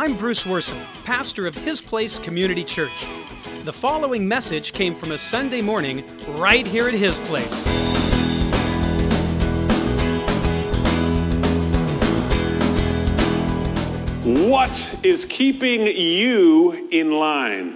I'm Bruce Worson, pastor of His Place Community Church. The following message came from a Sunday morning right here at His Place. What is keeping you in line?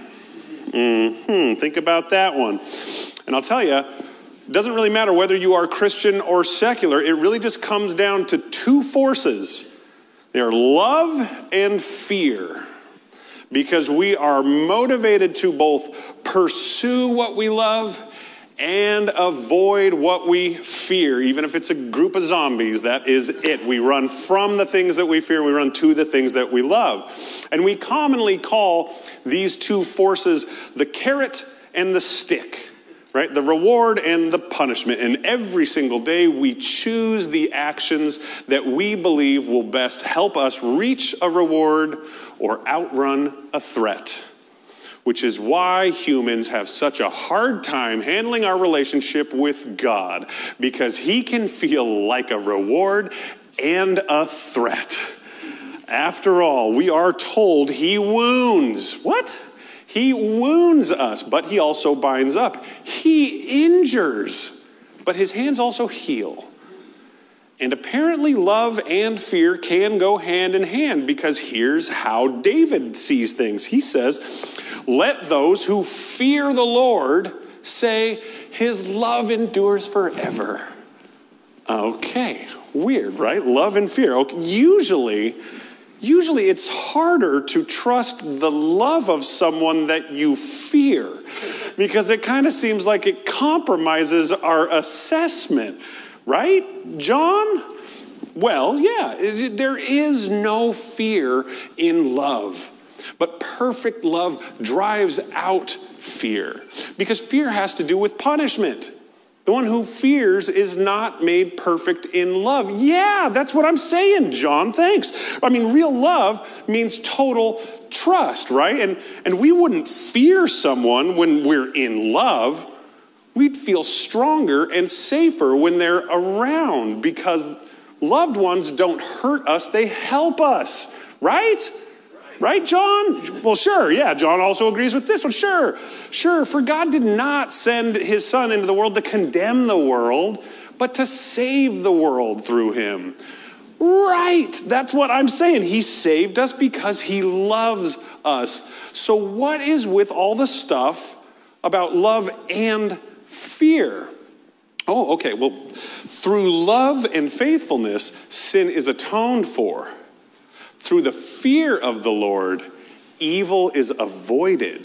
Think about that one. And I'll tell you, it doesn't really matter whether you are Christian or secular. It really just comes down to two forces. They are love and fear. Because we are motivated to both pursue what we love and avoid what we fear. Even if it's a group of zombies, that is it. We run from the things that we fear, we run to the things that we love. And we commonly call these two forces the carrot and the stick, right? The reward and the punishment. And every single day we choose the actions that we believe will best help us reach a reward or outrun a threat. Which is why humans have such a hard time handling our relationship with God, because He can feel like a reward and a threat. After all, we are told He wounds. What? He wounds us, but He also binds up. He injures, but His hands also heal. And apparently love and fear can go hand in hand, because here's how David sees things. He says, "Let those who fear the Lord say, His love endures forever." Okay, weird, right? Love and fear. Okay, usually it's harder to trust the love of someone that you fear, because it kind of seems like it compromises our assessment. Right, John? Well, yeah, there is no fear in love. But perfect love drives out fear. Because fear has to do with punishment. The one who fears is not made perfect in love. Yeah, that's what I'm saying, John. Thanks. I mean, real love means total trust, right? And we wouldn't fear someone when we're in love. We'd feel stronger and safer when they're around, because loved ones don't hurt us, they help us, right? Right, John? Well, sure, yeah, John also agrees with this one. Sure. For God did not send His Son into the world to condemn the world, but to save the world through Him. Right, that's what I'm saying. He saved us because He loves us. So what is with all the stuff about love and fear? Oh, okay. Well, through love and faithfulness, sin is atoned for. Through the fear of the Lord, evil is avoided.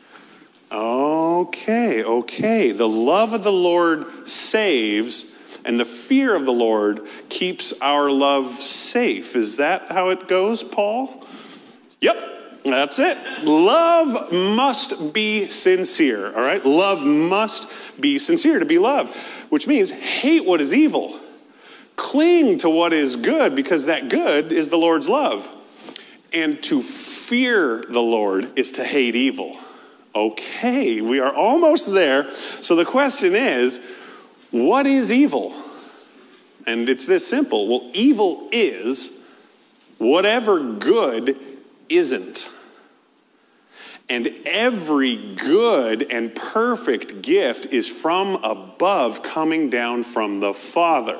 Okay. The love of the Lord saves, and the fear of the Lord keeps our love safe. Is that how it goes, Paul? Yep. That's it. Love must be sincere, all right? Love must be sincere to be loved, which means hate what is evil. Cling to what is good, because that good is the Lord's love. And to fear the Lord is to hate evil. Okay, we are almost there. So the question is, what is evil? And it's this simple. Well, evil is whatever good isn't. And every good and perfect gift is from above, coming down from the Father.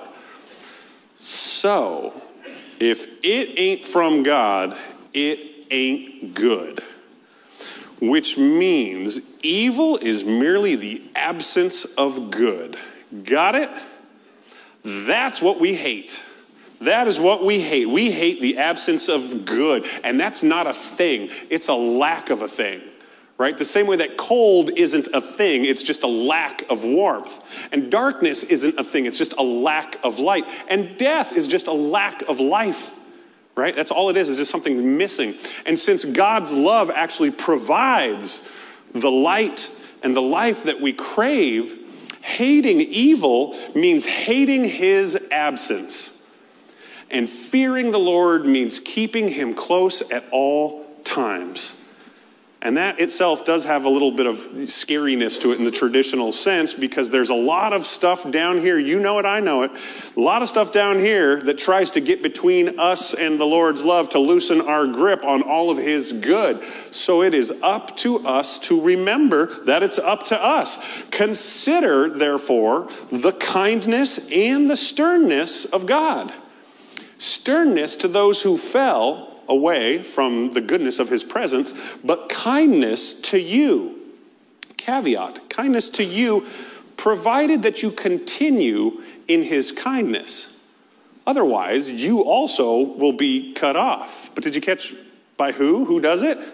So, if it ain't from God, it ain't good. Which means evil is merely the absence of good. Got it? That's what we hate. That is what we hate. We hate the absence of good. And that's not a thing. It's a lack of a thing, right? The same way that cold isn't a thing. It's just a lack of warmth. And darkness isn't a thing. It's just a lack of light. And death is just a lack of life, right? That's all it is just something missing. And since God's love actually provides the light and the life that we crave, hating evil means hating His absence. And fearing the Lord means keeping Him close at all times. And that itself does have a little bit of scariness to it in the traditional sense, because there's a lot of stuff down here. You know it, I know it. A lot of stuff down here that tries to get between us and the Lord's love, to loosen our grip on all of his good. So it is up to us to remember that it's up to us. Consider, therefore, the kindness and the sternness of God. Sternness to those who fell away from the goodness of his presence, but kindness to you. Caveat, kindness to you, provided that you continue in his kindness. Otherwise, you also will be cut off. But did you catch by who? Who does it?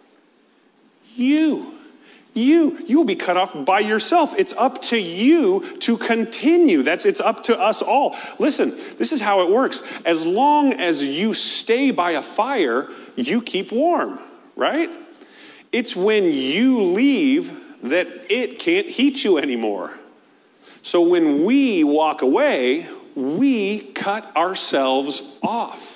You. You'll be cut off by yourself. It's up to you to continue. It's up to us all. Listen, this is how it works. As long as you stay by a fire, you keep warm, right? It's when you leave that it can't heat you anymore. So when we walk away, we cut ourselves off.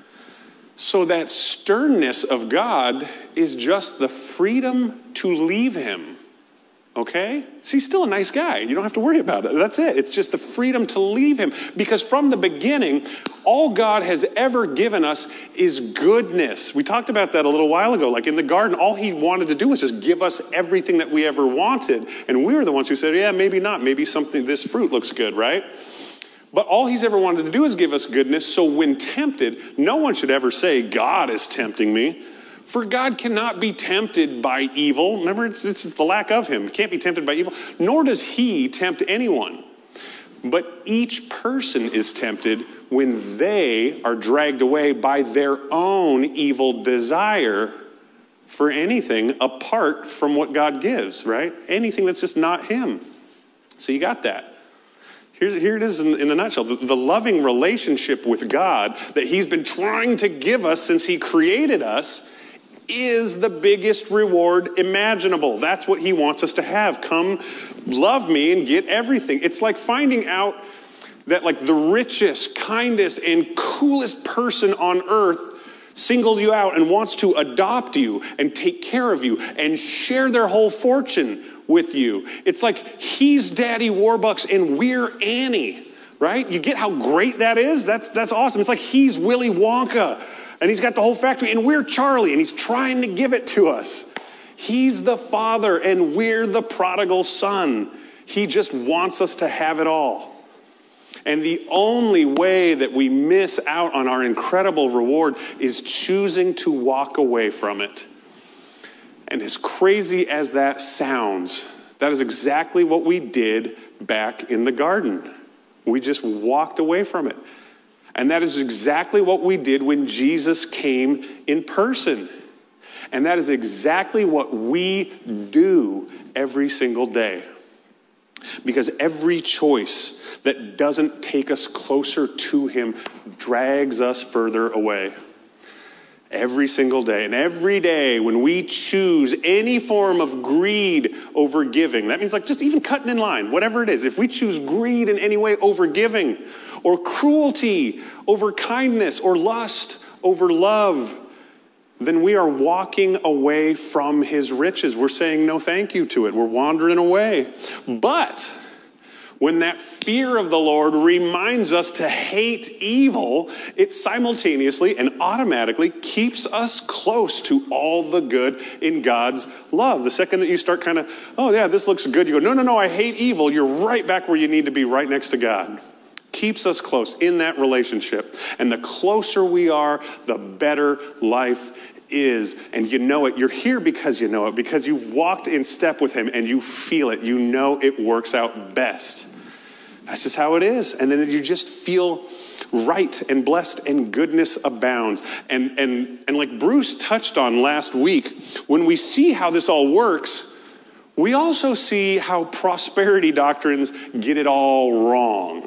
So that sternness of God is just the freedom to leave him. Okay? See, he's still a nice guy. You don't have to worry about it. That's it. It's just the freedom to leave him. Because from the beginning, all God has ever given us is goodness. We talked about that a little while ago. Like in the garden, all he wanted to do was just give us everything that we ever wanted. And we were the ones who said, yeah, maybe not. Maybe this fruit looks good, right? But all he's ever wanted to do is give us goodness. So when tempted, no one should ever say, God is tempting me. For God cannot be tempted by evil. Remember, it's the lack of him. He can't be tempted by evil. Nor does he tempt anyone. But each person is tempted when they are dragged away by their own evil desire for anything apart from what God gives, right? Anything that's just not him. So you got that. Here it is in a nutshell. The loving relationship with God that he's been trying to give us since he created us is the biggest reward imaginable. That's what he wants us to have. Come, love me and get everything. It's like finding out that like the richest, kindest, and coolest person on earth singled you out and wants to adopt you and take care of you and share their whole fortune with you. It's like he's Daddy Warbucks and we're Annie, right? You get how great that is? That's awesome. It's like he's Willy Wonka and he's got the whole factory and we're Charlie and he's trying to give it to us. He's the father and we're the prodigal son. He just wants us to have it all. And the only way that we miss out on our incredible reward is choosing to walk away from it. And as crazy as that sounds, that is exactly what we did back in the garden. We just walked away from it. And that is exactly what we did when Jesus came in person. And that is exactly what we do every single day. Because every choice that doesn't take us closer to him drags us further away. Every single day. And every day when we choose any form of greed over giving, that means like just even cutting in line, whatever it is. If we choose greed in any way over giving, or cruelty over kindness, or lust over love, then we are walking away from his riches. We're saying no thank you to it. We're wandering away. But when that fear of the Lord reminds us to hate evil, it simultaneously and automatically keeps us close to all the good in God's love. The second that you start kind of, oh yeah, this looks good, you go, no, I hate evil, you're right back where you need to be, right next to God. Keeps us close in that relationship. And the closer we are, the better life is. And you know it. You're here because you know it, because you've walked in step with him and you feel it. You know it works out best. That's just how it is. And then you just feel right and blessed and goodness abounds. And like Bruce touched on last week, when we see how this all works, we also see how prosperity doctrines get it all wrong.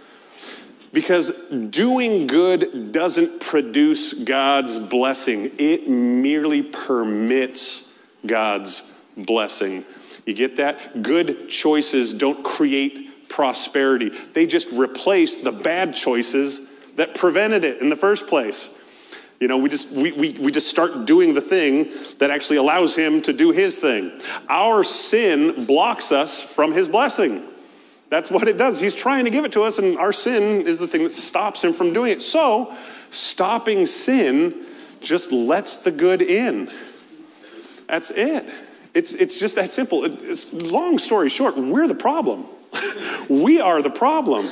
Because doing good doesn't produce God's blessing. It merely permits God's blessing. You get that? Good choices don't create prosperity. They just replace the bad choices that prevented it in the first place. You know, we just start doing the thing that actually allows him to do his thing. Our sin blocks us from his blessing. That's what it does. He's trying to give it to us, and our sin is the thing that stops him from doing it. So, stopping sin just lets the good in. That's it. It's just that simple. It's long story short, we're the problem. We are the problem.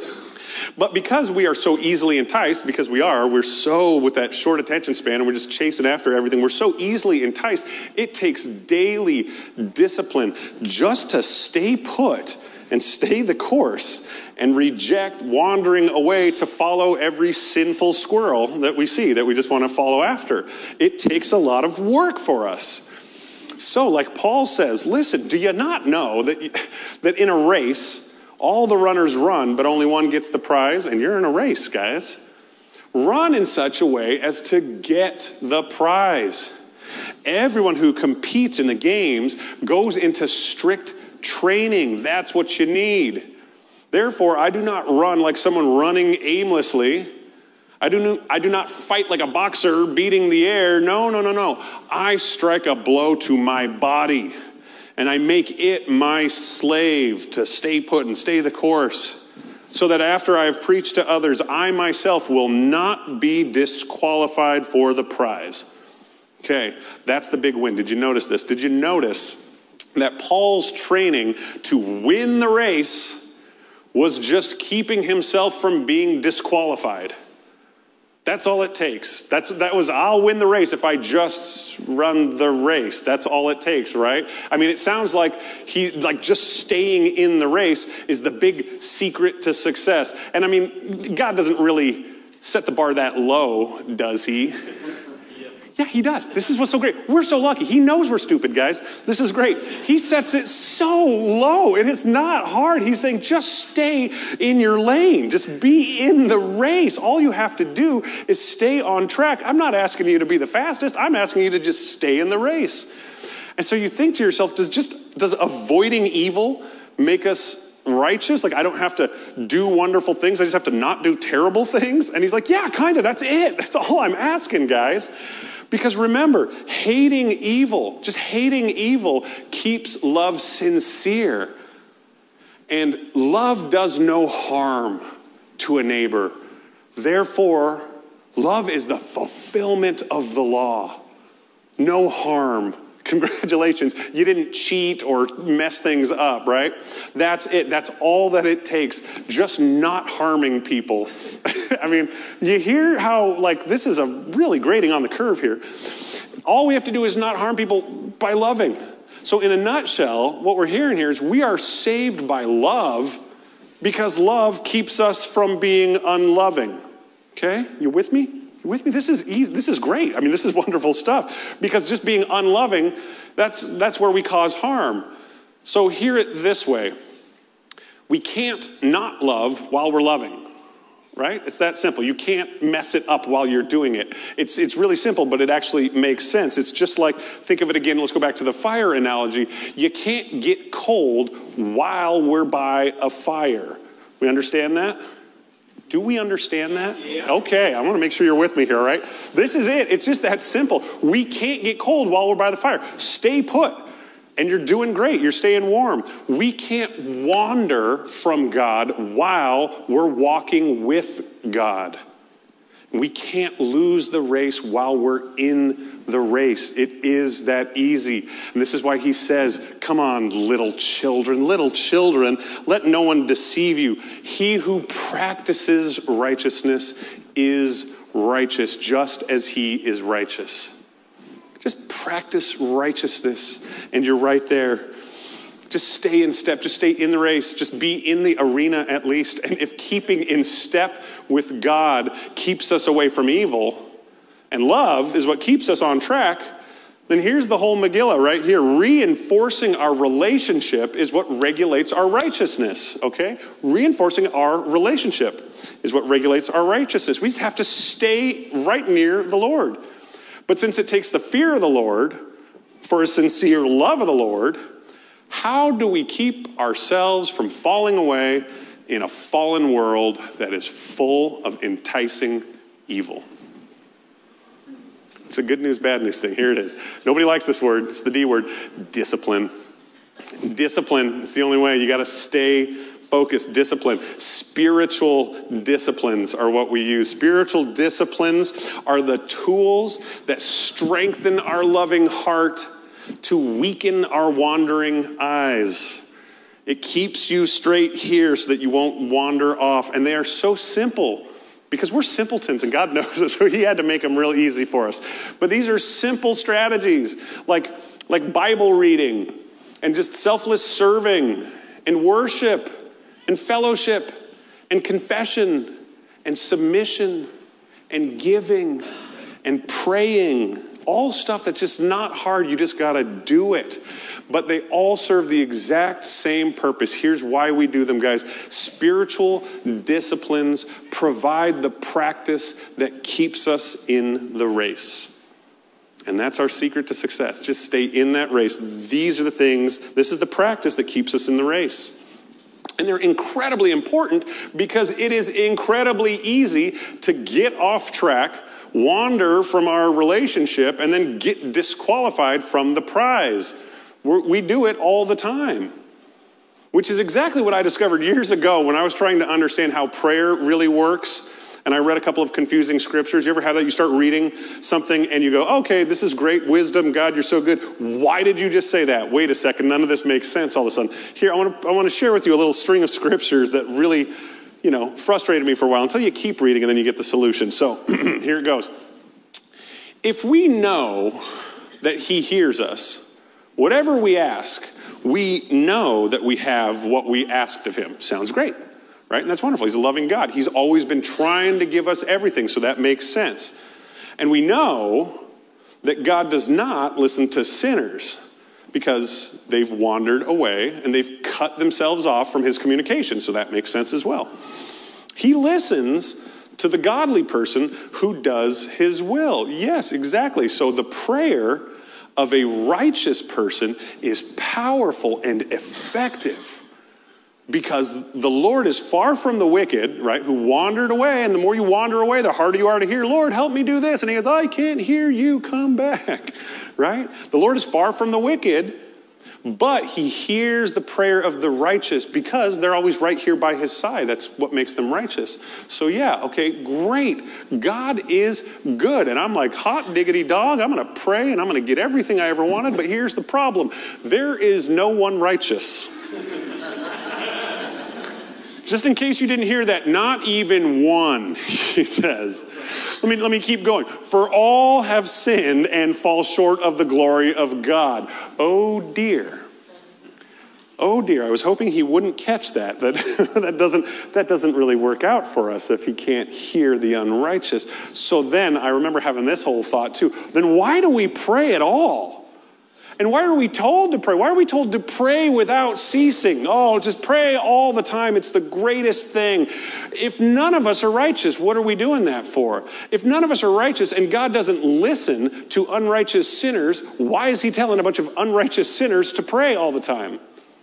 But because we are so easily enticed, because we're so with that short attention span and we're just chasing after everything, we're so easily enticed, it takes daily discipline just to stay put and stay the course and reject wandering away to follow every sinful squirrel that we see, that we just want to follow after. It takes a lot of work for us. So like Paul says, listen, do you not know that in a race, all the runners run, but only one gets the prize? And you're in a race, guys. Run in such a way as to get the prize. Everyone who competes in the games goes into strict training. That's what you need. Therefore, I do not run like someone running aimlessly. I do not fight like a boxer beating the air. No. I strike a blow to my body, and I make it my slave to stay put and stay the course, so that after I have preached to others, I myself will not be disqualified for the prize. Okay, that's the big win. Did you notice this? Did you notice that Paul's training to win the race was just keeping himself from being disqualified? That's all it takes. I'll win the race if I just run the race. That's all it takes, right? I mean, it sounds like just staying in the race is the big secret to success. And I mean, God doesn't really set the bar that low, does he? Yeah, he does. This is what's so great. We're so lucky. He knows we're stupid, guys. This is great. He sets it so low, and it's not hard. He's saying, just stay in your lane. Just be in the race. All you have to do is stay on track. I'm not asking you to be the fastest. I'm asking you to just stay in the race. And so you think to yourself, does avoiding evil make us righteous? Like, I don't have to do wonderful things. I just have to not do terrible things? And he's like, yeah, kind of. That's it. That's all I'm asking, guys. Because remember, hating evil keeps love sincere. And love does no harm to a neighbor. Therefore, love is the fulfillment of the law. No harm. Congratulations, you didn't cheat or mess things up, right? That's it. That's all that it takes. Just not harming people. I mean, you hear how, this is a really grading on the curve here. All we have to do is not harm people by loving. So in a nutshell, what we're hearing here is we are saved by love because love keeps us from being unloving. Okay? You with me? With me? This is easy. This is great. I mean, this is wonderful stuff. Because just being unloving, that's where we cause harm. So hear it this way. We can't not love while we're loving. Right? It's that simple. You can't mess it up while you're doing it. It's really simple, but it actually makes sense. It's just like, think of it again. Let's go back to the fire analogy. You can't get cold while we're by a fire. We understand that? Do we understand that? Yeah. Okay, I want to make sure you're with me here, right? This is it. It's just that simple. We can't get cold while we're by the fire. Stay put. And you're doing great. You're staying warm. We can't wander from God while we're walking with God. We can't lose the race while we're in the race. It is that easy. And this is why he says, come on, little children, let no one deceive you. He who practices righteousness is righteous, just as he is righteous. Just practice righteousness, and you're right there. Just stay in step. Just stay in the race. Just be in the arena at least. And if keeping in step with God keeps us away from evil, and love is what keeps us on track, then here's the whole Megillah right here. Reinforcing our relationship is what regulates our righteousness, okay? Reinforcing our relationship is what regulates our righteousness. We just have to stay right near the Lord. But since it takes the fear of the Lord for a sincere love of the Lord, how do we keep ourselves from falling away in a fallen world that is full of enticing evil? It's a good news, bad news thing. Here it is. Nobody likes this word. It's the D word, discipline. Discipline. It's the only way. You got to stay focused. Discipline. Spiritual disciplines are what we use. Spiritual disciplines are the tools that strengthen our loving heart to weaken our wandering eyes. It keeps you straight here so that you won't wander off. And they are so simple because we're simpletons and God knows it, so he had to make them real easy for us. But these are simple strategies like Bible reading and just selfless serving and worship and fellowship and confession and submission and giving and praying. All stuff that's just not hard. You just got to do it. But they all serve the exact same purpose. Here's why we do them, guys. Spiritual disciplines provide the practice that keeps us in the race. And that's our secret to success. Just stay in that race. These are the things, this is the practice that keeps us in the race. And they're incredibly important because it is incredibly easy to get off track, wander from our relationship, and then get disqualified from the prize. We do it all the time, which is exactly what I discovered years ago when I was trying to understand how prayer really works. And I read a couple of confusing scriptures. You ever have that? You start reading something and you go, okay, this is great wisdom. God, you're so good. Why did you just say that? Wait a second. None of this makes sense all of a sudden. Here, I want to share with you a little string of scriptures that really, frustrated me for a while until you keep reading and then you get the solution. So here it goes. If we know that he hears us, whatever we ask, we know that we have what we asked of him. Sounds great, right? And that's wonderful. He's a loving God. He's always been trying to give us everything, so that makes sense. And we know that God does not listen to sinners because they've wandered away and they've cut themselves off from his communication, so that makes sense as well. He listens to the godly person who does his will. Yes, exactly. So the prayer of a righteous person is powerful and effective because the Lord is far from the wicked, right, who wandered away. And the more you wander away, the harder you are to hear, Lord, help me do this. And he goes, I can't hear you, come back, right? The Lord is far from the wicked, but he hears the prayer of the righteous because they're always right here by his side. That's what makes them righteous. So yeah, okay, great. God is good. And I'm like, hot diggity dog, I'm going to pray and I'm going to get everything I ever wanted. But here's the problem. There is no one righteous. Just in case you didn't hear that, not even one, he says. Let me keep going. For all have sinned and fall short of the glory of God. Oh dear. Oh dear. I was hoping he wouldn't catch that. That doesn't really work out for us if he can't hear the unrighteous. So then I remember having this whole thought too. Then why do we pray at all? And why are we told to pray? Why are we told to pray without ceasing? Oh, just pray all the time. It's the greatest thing. If none of us are righteous, what are we doing that for? If none of us are righteous and God doesn't listen to unrighteous sinners, why is he telling a bunch of unrighteous sinners to pray all the time?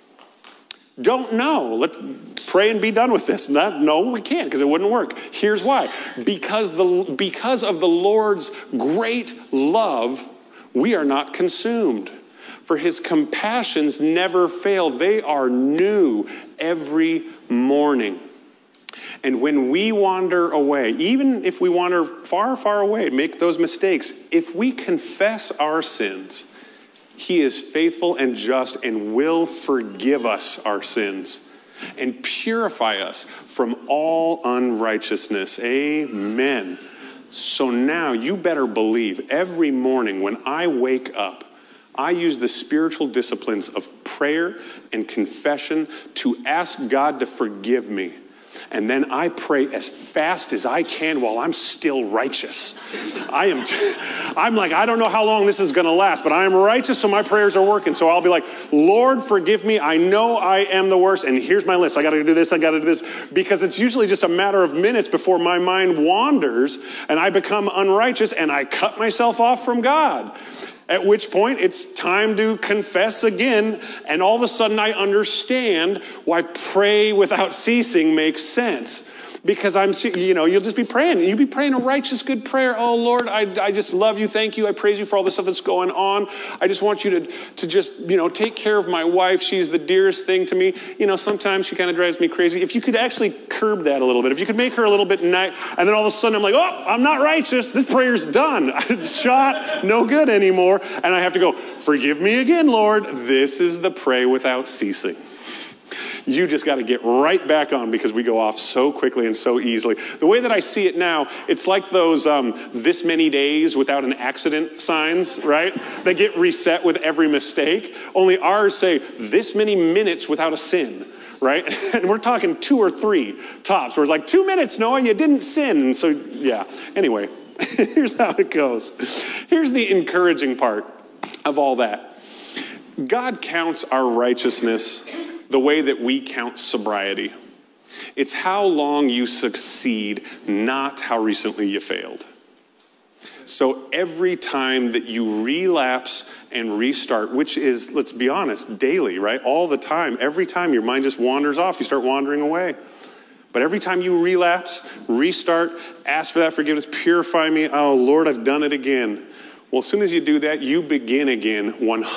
Don't know. Let's pray and be done with this. No, we can't because it wouldn't work. Here's why. Because of the Lord's great love, we are not consumed. For his compassions never fail. They are new every morning. And when we wander away, even if we wander far, far away, make those mistakes, if we confess our sins, he is faithful and just and will forgive us our sins and purify us from all unrighteousness. Amen. So now you better believe every morning when I wake up, I use the spiritual disciplines of prayer and confession to ask God to forgive me. And then I pray as fast as I can while I'm still righteous. I'm like, I don't know how long this is going to last, but I am righteous, so my prayers are working. So I'll be like, Lord, forgive me. I know I am the worst, and here's my list. I got to do this, I got to do this. Because it's usually just a matter of minutes before my mind wanders, and I become unrighteous, and I cut myself off from God. At which point, it's time to confess again, and all of a sudden I understand why pray without ceasing makes sense. Because you'll just be praying. You'll be praying a righteous, good prayer. Oh, Lord, I just love you. Thank you. I praise you for all the stuff that's going on. I just want you to just, take care of my wife. She's the dearest thing to me. Sometimes she kind of drives me crazy. If you could actually curb that a little bit, if you could make her a little bit nice, and then all of a sudden I'm like, oh, I'm not righteous. This prayer's done. It's shot, no good anymore. And I have to go, forgive me again, Lord. This is the pray without ceasing. You just got to get right back on because we go off so quickly and so easily. The way that I see it now, it's like those this many days without an accident signs, right? They get reset with every mistake. Only ours say this many minutes without a sin, right? And we're talking 2 or 3 tops. Where it's like 2 minutes, Noah, you didn't sin. And so, yeah. Anyway, here's how it goes. Here's the encouraging part of all that. God counts our righteousness the way that we count sobriety. It's how long you succeed, not how recently you failed. So every time that you relapse and restart, which is, let's be honest, daily, right? All the time. Every time your mind just wanders off, you start wandering away. But every time you relapse, restart, ask for that forgiveness, purify me. Oh, Lord, I've done it again. Well, as soon as you do that, you begin again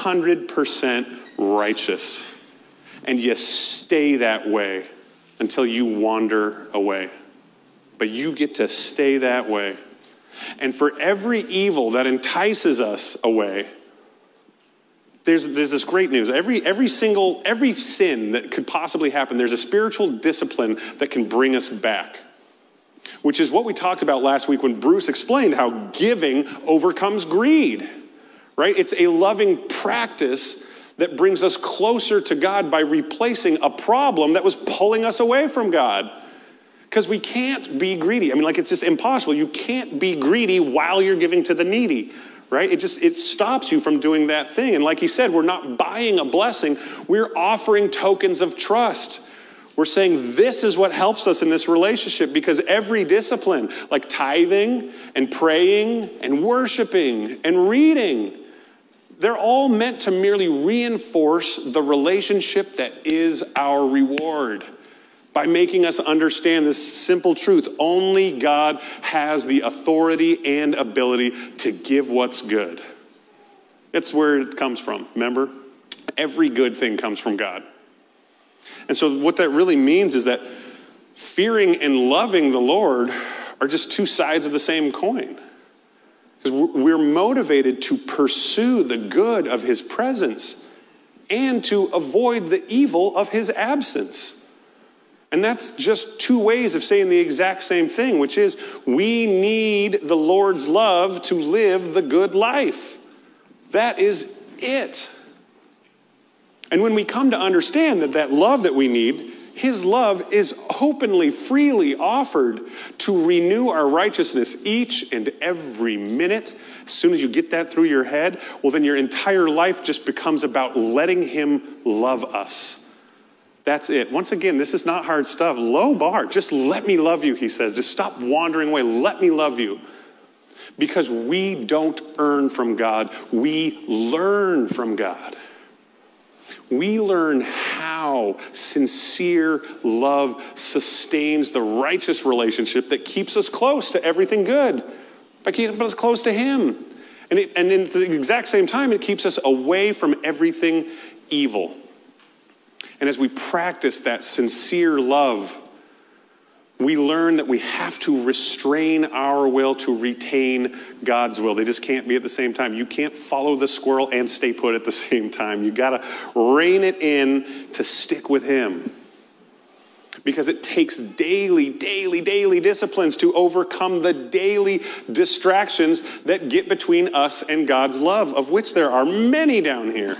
100% righteous. And you stay that way until you wander away. But you get to stay that way. And for every evil that entices us away, there's this great news. Every sin that could possibly happen, there's a spiritual discipline that can bring us back. Which is what we talked about last week when Bruce explained how giving overcomes greed. Right? It's a loving practice that brings us closer to God by replacing a problem that was pulling us away from God. Because we can't be greedy. It's just impossible. You can't be greedy while you're giving to the needy, right? It stops you from doing that thing. And like he said, we're not buying a blessing. We're offering tokens of trust. We're saying this is what helps us in this relationship, because every discipline, like tithing and praying and worshiping and reading, they're all meant to merely reinforce the relationship that is our reward by making us understand this simple truth. Only God has the authority and ability to give what's good. That's where it comes from, remember? Every good thing comes from God. And so what that really means is that fearing and loving the Lord are just 2 sides of the same coin. Because we're motivated to pursue the good of his presence and to avoid the evil of his absence. And that's just 2 ways of saying the exact same thing, which is we need the Lord's love to live the good life. That is it. And when we come to understand that love that we need, his love is openly, freely offered to renew our righteousness each and every minute. As soon as you get that through your head, well, then your entire life just becomes about letting him love us. That's it. Once again, this is not hard stuff. Low bar. Just let me love you, he says. Just stop wandering away. Let me love you. Because we don't earn from God. We learn from God. We learn how sincere love sustains the righteous relationship that keeps us close to everything good, by keeping us close to him. And at the exact same time, it keeps us away from everything evil. And as we practice that sincere love, we learn that we have to restrain our will to retain God's will. They just can't be at the same time. You can't follow the squirrel and stay put at the same time. You got to rein it in to stick with him. Because it takes daily disciplines to overcome the daily distractions that get between us and God's love, of which there are many down here.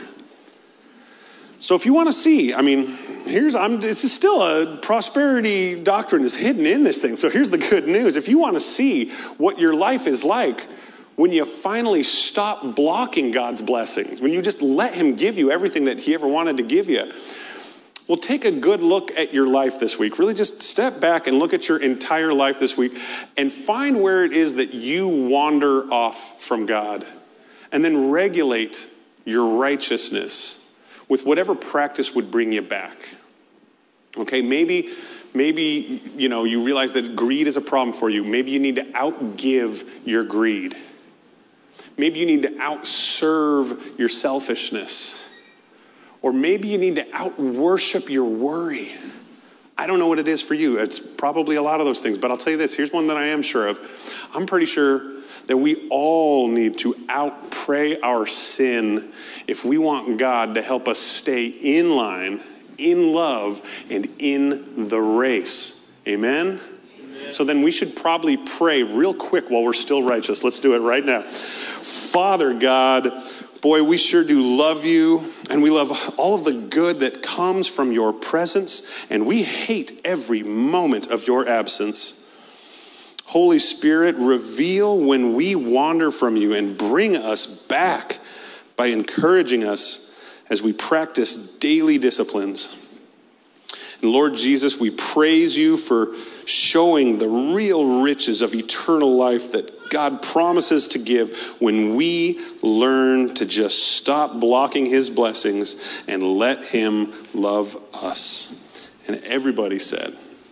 So if you want to see, this is still a prosperity doctrine is hidden in this thing. So here's the good news. If you want to see what your life is like when you finally stop blocking God's blessings, when you just let him give you everything that he ever wanted to give you, well, take a good look at your life this week. Really just step back and look at your entire life this week and find where it is that you wander off from God, and then regulate your righteousness with whatever practice would bring you back. Okay, maybe Maybe, you realize that greed is a problem for you. Maybe you need to outgive your greed. Maybe you need to outserve your selfishness. Or maybe you need to outworship your worry. I don't know what it is for you. It's probably a lot of those things. But I'll tell you this. Here's one that I am sure of. I'm pretty sure that we all need to outpray our sin if we want God to help us stay in line, in love, and in the race. Amen? Amen? So then we should probably pray real quick while we're still righteous. Let's do it right now. Father God, boy, we sure do love you, and we love all of the good that comes from your presence, and we hate every moment of your absence. Holy Spirit, reveal when we wander from you and bring us back by encouraging us as we practice daily disciplines. And Lord Jesus, we praise you for showing the real riches of eternal life that God promises to give when we learn to just stop blocking his blessings and let him love us. And everybody said,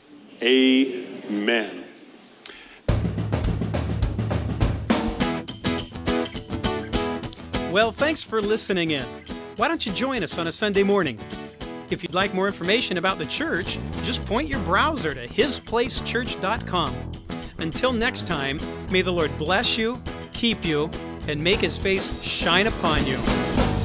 amen. Well, thanks for listening in. Why don't you join us on a Sunday morning? If you'd like more information about the church, just point your browser to hisplacechurch.com. Until next time, may the Lord bless you, keep you, and make his face shine upon you.